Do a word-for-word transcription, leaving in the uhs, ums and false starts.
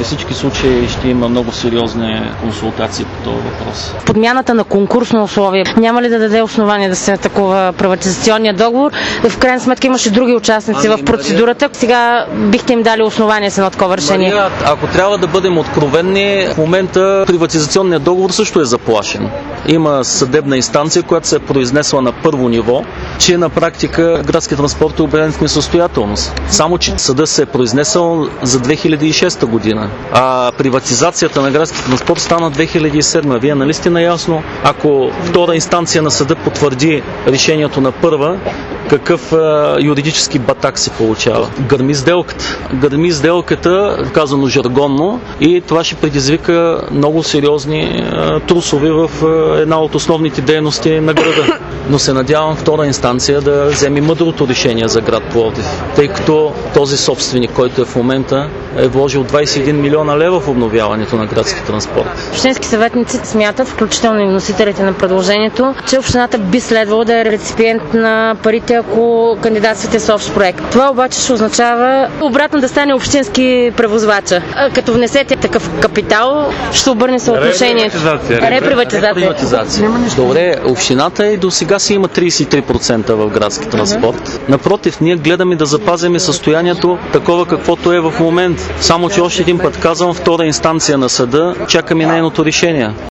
при всички случаи ще има много сериозни консултации по този въпрос. Подмяната на конкурсно условие няма ли да даде основание да се атакува приватизационния договор? В крайна сметка имаше други участници ами, в процедурата. Мария... Сега бихте им дали основание с едно такова решение. Мария, ако трябва да бъдем откровенни, в момента приватизационният договор също е заплашен. Има съдебна инстанция, която се е произнесла на първо ниво, че на практика градски транспорт е обявен в несъстоятелност. Само че съдът се е произнесъл за две хиляди и шеста година, а приватизацията на градски транспорт стана две хиляди и седма. Вие нали сте наясно, ако втора инстанция на съда потвърди решението на първа, какъв а, юридически батак се получава? Гърми сделката. Гърми сделката, казано жаргонно, и това ще предизвика много сериозни а, трусове в а, една от основните дейности на града. Но се надявам втора инстанция да вземе мъдрото решение за град Пловдив, тъй като този собственик, който е в момента, е вложил двадесет и един милиона лева в обновяването на градски транспорт. Общински съветници смятат, включително и вносителите на предложението, че общината би следвало да е реципиент на парите, ако кандидатствате с общ проект. Това обаче ще означава обратно да стане общински превозвача. Като внесете такъв капитал, ще обърне съотношението. Реприватизация. Реприватизация. Реприватизация. Добре, общината и до сега си има тридесет и три процента в градски транспорт. Uh-huh. Напротив, ние гледаме да запазим състоянието такова каквото е в момент. Само че още един път казвам, втора инстанция на съда, чакаме нейното решение.